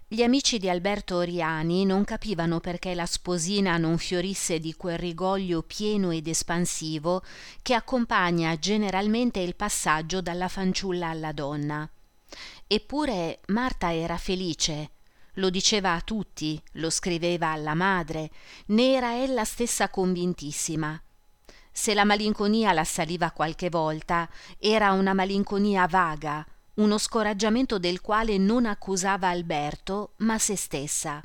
Gli amici di Alberto Oriani non capivano perché la sposina non fiorisse di quel rigoglio pieno ed espansivo che accompagna generalmente il passaggio dalla fanciulla alla donna. Eppure Marta era felice, lo diceva a tutti, lo scriveva alla madre, ne era ella stessa convintissima. Se la malinconia l'assaliva qualche volta, era una malinconia vaga, uno scoraggiamento del quale non accusava Alberto, ma se stessa.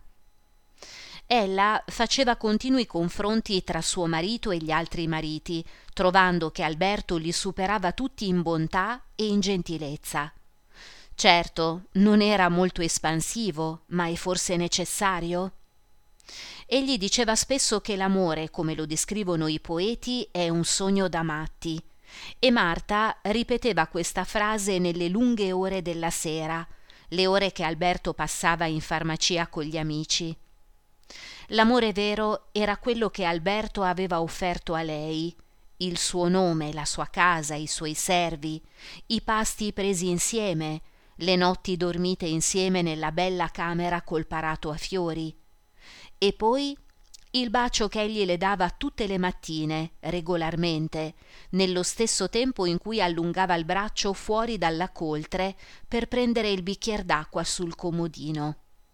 Ella faceva continui confronti tra suo marito e gli altri mariti, trovando che Alberto li superava tutti in bontà e in gentilezza. Certo, non era molto espansivo, ma è forse necessario? Egli diceva spesso che l'amore, come lo descrivono i poeti, è un sogno da matti, e Marta ripeteva questa frase nelle lunghe ore della sera, le ore che Alberto passava in farmacia con gli amici. L'amore vero era quello che Alberto aveva offerto a lei, il suo nome, la sua casa, i suoi servi, i pasti presi insieme, le notti dormite insieme nella bella camera col parato a fiori, e poi il bacio che egli le dava tutte le mattine, regolarmente, nello stesso tempo in cui allungava il braccio fuori dalla coltre per prendere il bicchier d'acqua sul comodino.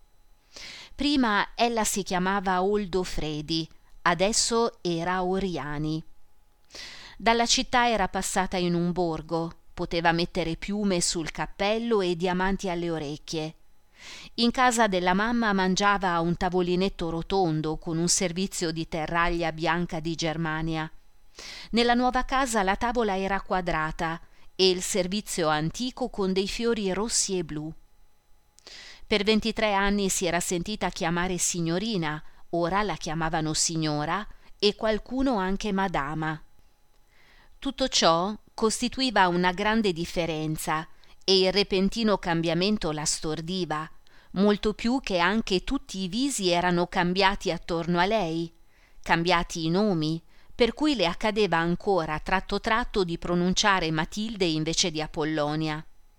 Prima ella si chiamava Oldo Fredi, adesso era Oriani. Dalla città era passata in un borgo, poteva mettere piume sul cappello e diamanti alle orecchie. In casa della mamma mangiava a un tavolinetto rotondo con un servizio di terraglia bianca di Germania. Nella nuova casa la tavola era quadrata e il servizio antico con dei fiori rossi e blu. Per 23 anni si era sentita chiamare signorina, ora la chiamavano signora e qualcuno anche madama. Tutto ciò costituiva una grande differenza e il repentino cambiamento la stordiva, molto più che anche tutti i visi erano cambiati attorno a lei, cambiati i nomi, per cui le accadeva ancora tratto tratto di pronunciare Matilde invece di Apollonia.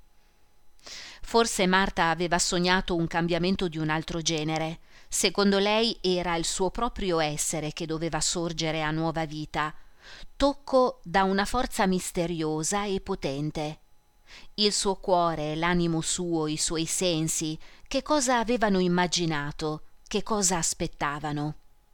Forse Marta aveva sognato un cambiamento di un altro genere. Secondo lei era il suo proprio essere che doveva sorgere a nuova vita, tocco da una forza misteriosa e potente. Il suo cuore, l'animo suo, i suoi sensi, che cosa avevano immaginato, che cosa aspettavano.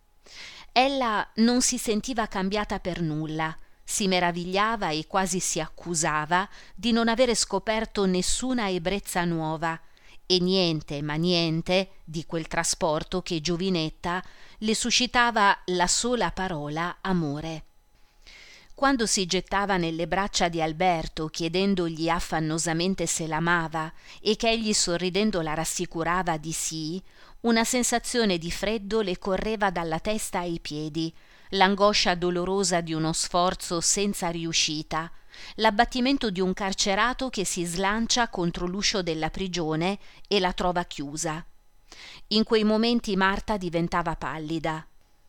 Ella non si sentiva cambiata per nulla, si meravigliava e quasi si accusava di non avere scoperto nessuna ebbrezza nuova, e niente, ma niente, di quel trasporto che giovinetta le suscitava la sola parola amore. Quando si gettava nelle braccia di Alberto chiedendogli affannosamente se l'amava e che egli sorridendo la rassicurava di sì, una sensazione di freddo le correva dalla testa ai piedi, l'angoscia dolorosa di uno sforzo senza riuscita, l'abbattimento di un carcerato che si slancia contro l'uscio della prigione e la trova chiusa. In quei momenti Marta diventava pallida.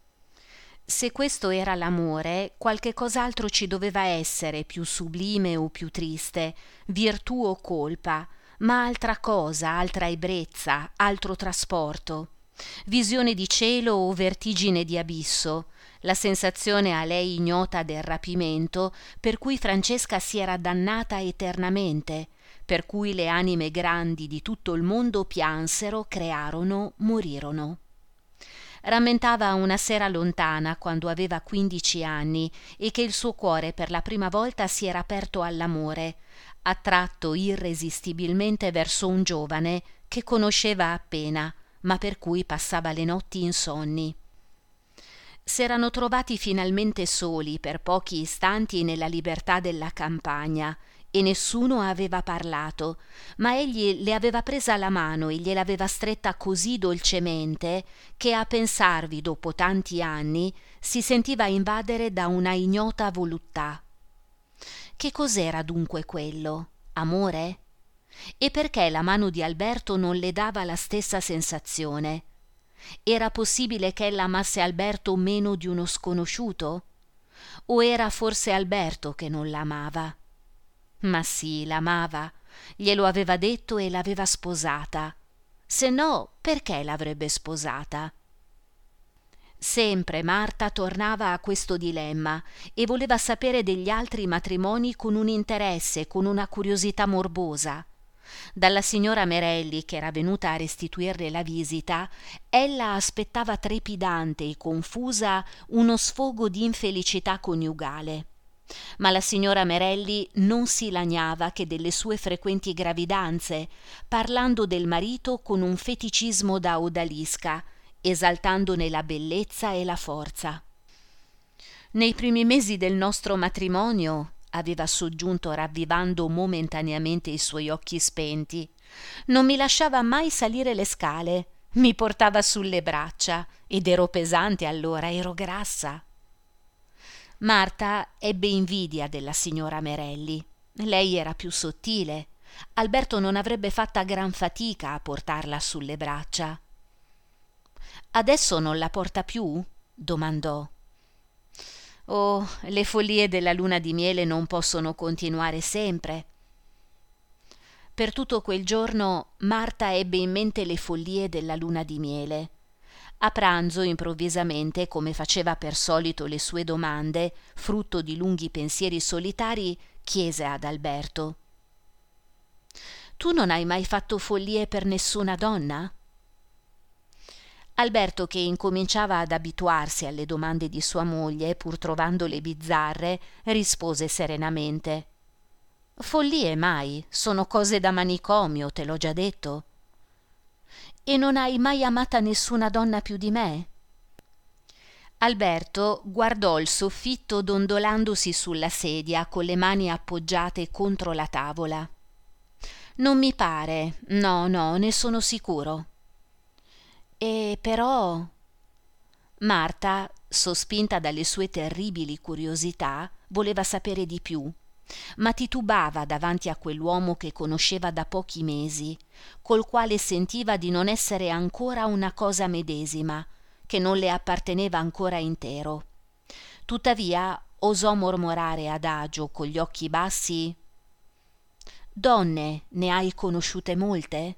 Se questo era l'amore, qualche cos'altro ci doveva essere più sublime o più triste, virtù o colpa, ma altra cosa, altra ebbrezza, altro trasporto, visione di cielo o vertigine di abisso, la sensazione a lei ignota del rapimento per cui Francesca si era dannata eternamente, per cui le anime grandi di tutto il mondo piansero, crearono, morirono. Rammentava una sera lontana, quando aveva 15 anni, e che il suo cuore per la prima volta si era aperto all'amore, attratto irresistibilmente verso un giovane che conosceva appena, ma per cui passava le notti insonni. S'erano trovati finalmente soli per pochi istanti nella libertà della campagna, e nessuno aveva parlato, ma egli le aveva presa la mano e gliel'aveva stretta così dolcemente che a pensarvi dopo tanti anni si sentiva invadere da una ignota voluttà. Che cos'era dunque quello? Amore? E perché la mano di Alberto non le dava la stessa sensazione? Era possibile che ella amasse Alberto meno di uno sconosciuto? O era forse Alberto che non l'amava? Ma sì, l'amava, glielo aveva detto e l'aveva sposata. se no perché l'avrebbe sposata? Sempre Marta tornava a questo dilemma e voleva sapere degli altri matrimoni con un interesse, con una curiosità morbosa. Dalla signora Merelli, che era venuta a restituirle la visita, ella aspettava trepidante e confusa uno sfogo di infelicità coniugale. Ma la signora Merelli non si lagnava che delle sue frequenti gravidanze, parlando del marito con un feticismo da odalisca, esaltandone la bellezza e la forza. Nei primi mesi del nostro matrimonio, aveva soggiunto ravvivando momentaneamente i suoi occhi spenti, non mi lasciava mai salire le scale, mi portava sulle braccia ed ero pesante allora, ero grassa. Marta ebbe invidia della signora Merelli. Lei era più sottile. Alberto non avrebbe fatta gran fatica a portarla sulle braccia. «Adesso non la porta più?» domandò. «Oh, le follie della luna di miele non possono continuare sempre». Per tutto quel giorno Marta ebbe in mente le follie della luna di miele. A pranzo, improvvisamente, come faceva per solito le sue domande, frutto di lunghi pensieri solitari, chiese ad Alberto: «Tu non hai mai fatto follie per nessuna donna?» Alberto, che incominciava ad abituarsi alle domande di sua moglie, pur trovandole bizzarre, rispose serenamente: «Follie mai, sono cose da manicomio, te l'ho già detto». «E non hai mai amata nessuna donna più di me?» Alberto guardò il soffitto dondolandosi sulla sedia con le mani appoggiate contro la tavola. «Non mi pare, no, ne sono sicuro». «E però...» Marta, sospinta dalle sue terribili curiosità, voleva sapere di più, ma titubava davanti a quell'uomo che conosceva da pochi mesi, col quale sentiva di non essere ancora una cosa medesima, che non le apparteneva ancora intero. Tuttavia osò mormorare adagio, con gli occhi bassi: «Donne ne hai conosciute molte?»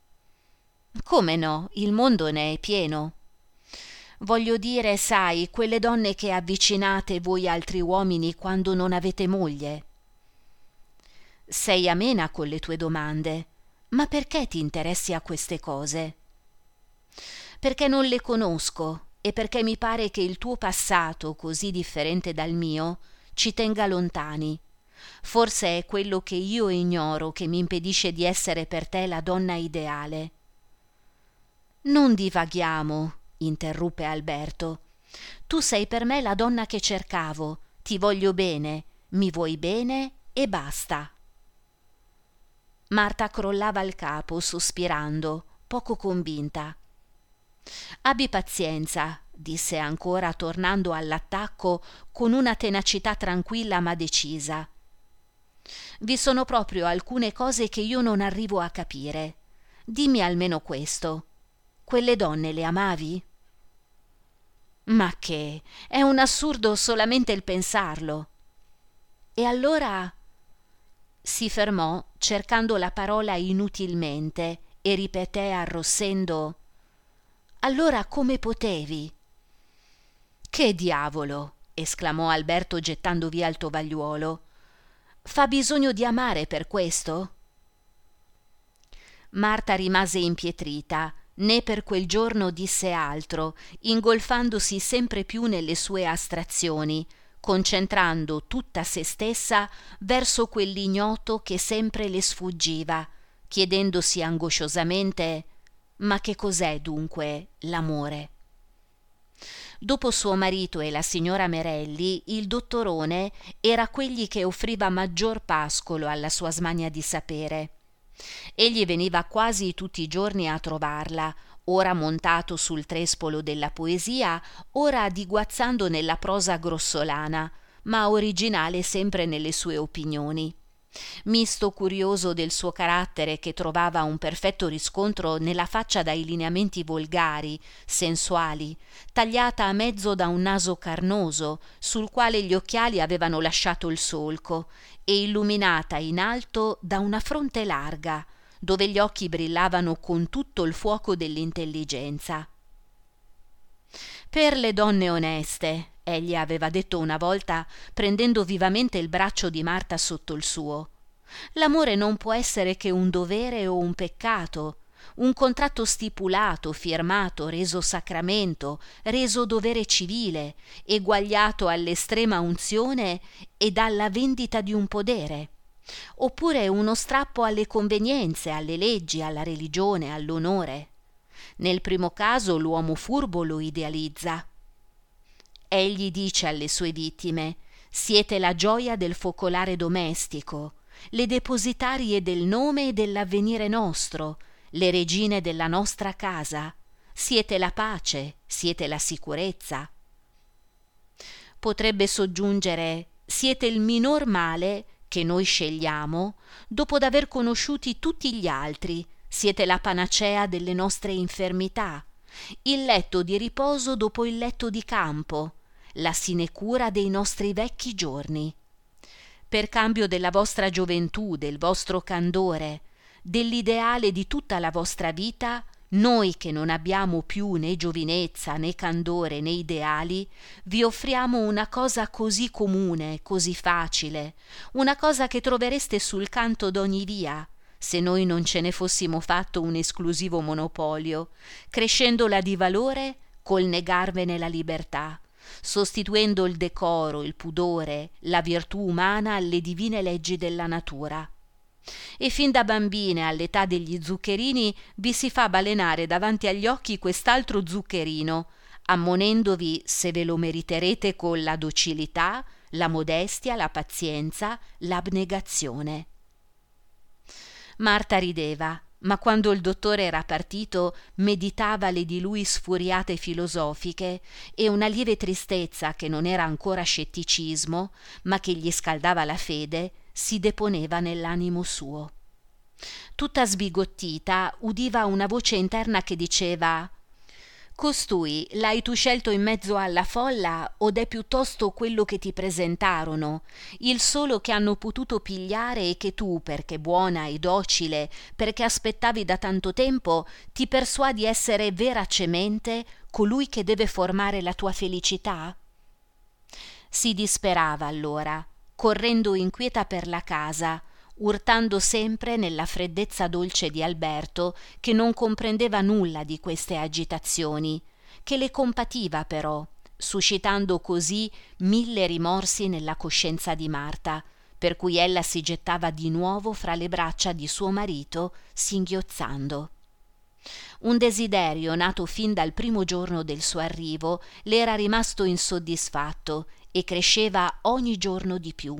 «Come no, il mondo ne è pieno. Voglio dire, sai, quelle donne che avvicinate voi altri uomini quando non avete moglie». «Sei amena con le tue domande, ma perché ti interessi a queste cose?» «Perché non le conosco e perché mi pare che il tuo passato, così differente dal mio, ci tenga lontani. Forse è quello che io ignoro che mi impedisce di essere per te la donna ideale». «Non divaghiamo», interruppe Alberto. «Tu sei per me la donna che cercavo, ti voglio bene, mi vuoi bene e basta». Marta crollava il capo, sospirando, poco convinta. «Abbi pazienza», disse ancora, tornando all'attacco con una tenacità tranquilla ma decisa. «Vi sono proprio alcune cose che io non arrivo a capire. Dimmi almeno questo: quelle donne le amavi?» «Ma che? È un assurdo solamente il pensarlo». «E allora...» Si fermò, cercando la parola inutilmente, e ripeté arrossendo: «Allora come potevi?» «Che diavolo!» esclamò Alberto gettando via il tovagliuolo. «Fa bisogno di amare per questo?» Marta rimase impietrita, né per quel giorno disse altro, ingolfandosi sempre più nelle sue astrazioni, concentrando tutta se stessa verso quell'ignoto che sempre le sfuggiva, chiedendosi angosciosamente: ma che cos'è dunque l'amore? Dopo suo marito e la signora Merelli, il dottorone era quegli che offriva maggior pascolo alla sua smania di sapere. Egli veniva quasi tutti i giorni a trovarla, ora montato sul trespolo della poesia, ora diguazzando nella prosa grossolana, ma originale sempre nelle sue opinioni. Misto curioso del suo carattere, che trovava un perfetto riscontro nella faccia dai lineamenti volgari, sensuali, tagliata a mezzo da un naso carnoso, sul quale gli occhiali avevano lasciato il solco, e illuminata in alto da una fronte larga, dove gli occhi brillavano con tutto il fuoco dell'intelligenza. Per le donne oneste, egli aveva detto una volta, prendendo vivamente il braccio di Marta sotto il suo, l'amore non può essere che un dovere o un peccato, un contratto stipulato, firmato, reso sacramento, reso dovere civile, eguagliato all'estrema unzione e alla vendita di un podere, oppure uno strappo alle convenienze, alle leggi, alla religione, all'onore. Nel primo caso l'uomo furbo lo idealizza. Egli dice alle sue vittime: siete la gioia del focolare domestico, le depositarie del nome e dell'avvenire nostro, le regine della nostra casa, siete la pace, siete la sicurezza. Potrebbe soggiungere: siete il minor male che noi scegliamo dopo d'aver conosciuti tutti gli altri, siete la panacea delle nostre infermità, il letto di riposo dopo il letto di campo, la sinecura dei nostri vecchi giorni. Per cambio della vostra gioventù, del vostro candore, dell'ideale di tutta la vostra vita, noi che non abbiamo più né giovinezza, né candore, né ideali, vi offriamo una cosa così comune, così facile, una cosa che trovereste sul canto d'ogni via, se noi non ce ne fossimo fatto un esclusivo monopolio, crescendola di valore col negarvene la libertà, sostituendo il decoro, il pudore, la virtù umana alle divine leggi della natura. E fin da bambine, all'età degli zuccherini, vi si fa balenare davanti agli occhi quest'altro zuccherino, ammonendovi se ve lo meriterete con la docilità, la modestia, la pazienza, l'abnegazione. Marta rideva, ma quando il dottore era partito meditava le di lui sfuriate filosofiche e una lieve tristezza che non era ancora scetticismo, ma che gli scaldava la fede, si deponeva nell'animo suo. Tutta sbigottita udiva una voce interna che diceva: costui l'hai tu scelto in mezzo alla folla od è piuttosto quello che ti presentarono, il solo che hanno potuto pigliare e che tu, perché buona e docile, perché aspettavi da tanto tempo, ti persuadi essere veracemente colui che deve formare la tua felicità? Si disperava allora, correndo inquieta per la casa, urtando sempre nella freddezza dolce di Alberto, che non comprendeva nulla di queste agitazioni, che le compativa però, suscitando così 1000 rimorsi nella coscienza di Marta, per cui ella si gettava di nuovo fra le braccia di suo marito, singhiozzando. Un desiderio nato fin dal primo giorno del suo arrivo le era rimasto insoddisfatto e cresceva ogni giorno di più.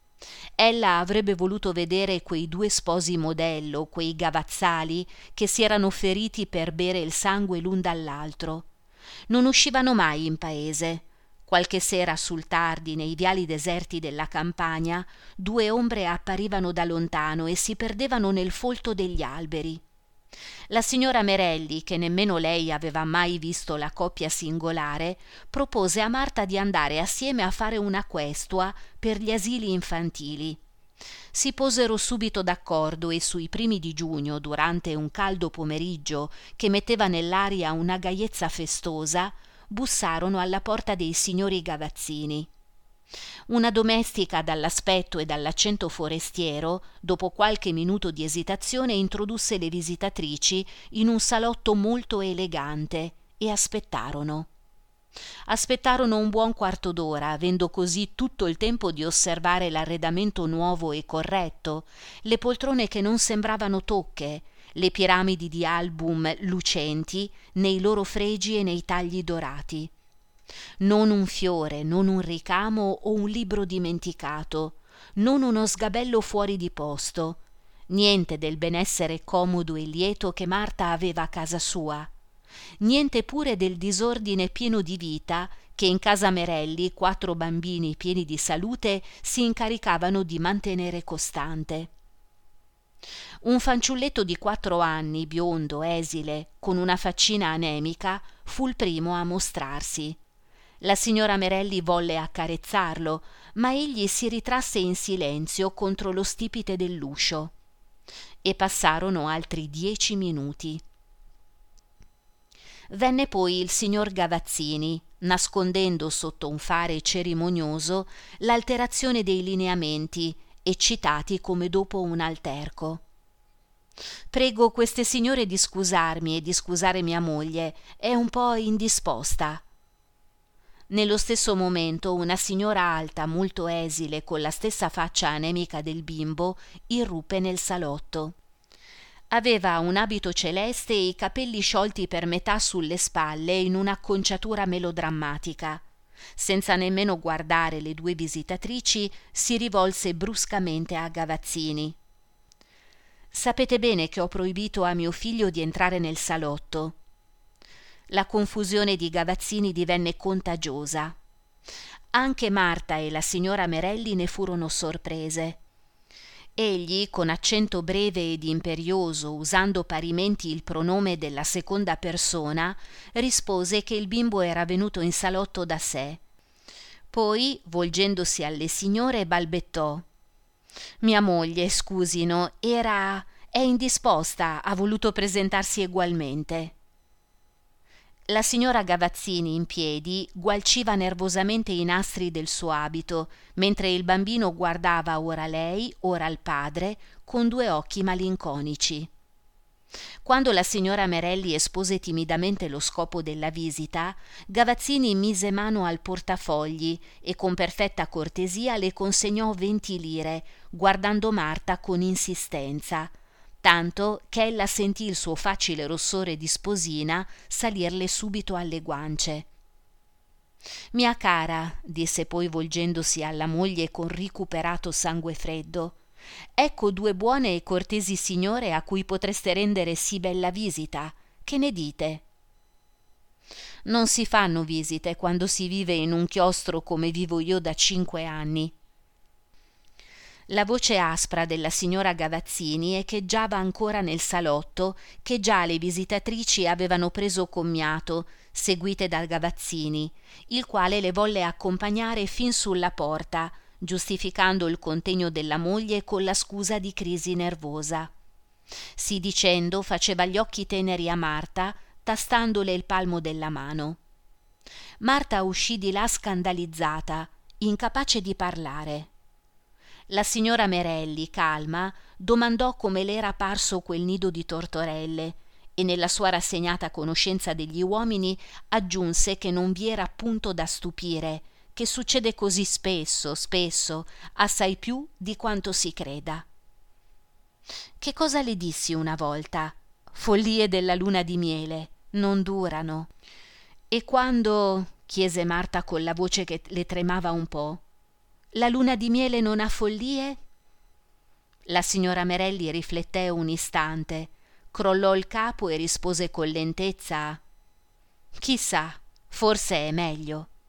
Ella avrebbe voluto vedere quei 2 sposi modello, quei gavazzali che si erano feriti per bere il sangue l'un dall'altro. Non uscivano mai in paese. Qualche sera sul tardi, nei viali deserti della campagna, 2 ombre apparivano da lontano e si perdevano nel folto degli alberi. La signora Merelli, che nemmeno lei aveva mai visto la coppia singolare, propose a Marta di andare assieme a fare una questua per gli asili infantili. Si posero subito d'accordo e sui primi di giugno, durante un caldo pomeriggio che metteva nell'aria una gaiezza festosa, bussarono alla porta dei signori Gavazzini. Una domestica dall'aspetto e dall'accento forestiero, dopo qualche minuto di esitazione, introdusse le visitatrici in un salotto molto elegante e aspettarono. Aspettarono un buon quarto d'ora, avendo così tutto il tempo di osservare l'arredamento nuovo e corretto, le poltrone che non sembravano tocche, le piramidi di album lucenti nei loro fregi e nei tagli dorati. Non un fiore, non un ricamo o un libro dimenticato, non uno sgabello fuori di posto, niente del benessere comodo e lieto che Marta aveva a casa sua, niente pure del disordine pieno di vita che in casa Merelli 4 bambini pieni di salute si incaricavano di mantenere costante. Un fanciulletto di 4 anni, biondo, esile, con una faccina anemica, fu il primo a mostrarsi. La signora Merelli volle accarezzarlo, ma egli si ritrasse in silenzio contro lo stipite dell'uscio. e passarono altri 10 minuti. Venne poi il signor Gavazzini, nascondendo sotto un fare cerimonioso l'alterazione dei lineamenti, eccitati come dopo un alterco. «Prego queste signore di scusarmi e di scusare mia moglie, è un po' indisposta». Nello stesso momento una signora alta, molto esile, con la stessa faccia anemica del bimbo, irruppe nel salotto. Aveva un abito celeste e i capelli sciolti per metà sulle spalle in un'acconciatura melodrammatica. Senza nemmeno guardare le due visitatrici, si rivolse bruscamente a Gavazzini. «Sapete bene che ho proibito a mio figlio di entrare nel salotto». La confusione di Gavazzini divenne contagiosa. Anche Marta e la signora Merelli ne furono sorprese. Egli, con accento breve ed imperioso, usando parimenti il pronome della seconda persona, rispose che il bimbo era venuto in salotto da sé. Poi, volgendosi alle signore, balbettò: «Mia moglie, scusino, è indisposta, ha voluto presentarsi egualmente». La signora Gavazzini, in piedi, gualciva nervosamente i nastri del suo abito, mentre il bambino guardava ora lei, ora il padre, con 2 occhi malinconici. Quando la signora Merelli espose timidamente lo scopo della visita, Gavazzini mise mano al portafogli e con perfetta cortesia le consegnò 20 lire, guardando Marta con insistenza, tanto che ella sentì il suo facile rossore di sposina salirle subito alle guance. «Mia cara», disse poi volgendosi alla moglie con ricuperato sangue freddo, «ecco 2 buone e cortesi signore a cui potreste rendere sì bella visita. Che ne dite?» «Non si fanno visite quando si vive in un chiostro come vivo io da 5 anni». La voce aspra della signora Gavazzini echeggiava ancora nel salotto, che già le visitatrici avevano preso commiato, seguite da Gavazzini, il quale le volle accompagnare fin sulla porta, giustificando il contegno della moglie con la scusa di crisi nervosa. Sì dicendo faceva gli occhi teneri a Marta, tastandole il palmo della mano. Marta uscì di là scandalizzata, incapace di parlare. La signora Merelli, calma, domandò come le era parso quel nido di tortorelle e nella sua rassegnata conoscenza degli uomini aggiunse che non vi era punto da stupire, che succede così spesso, assai più di quanto si creda. «Che cosa le dissi una volta? Follie della luna di miele, non durano». «E quando?» chiese Marta con la voce che le tremava un po'. «La luna di miele non ha follie?» La signora Merelli rifletté un istante, crollò il capo e rispose con lentezza: «Chissà, forse è meglio».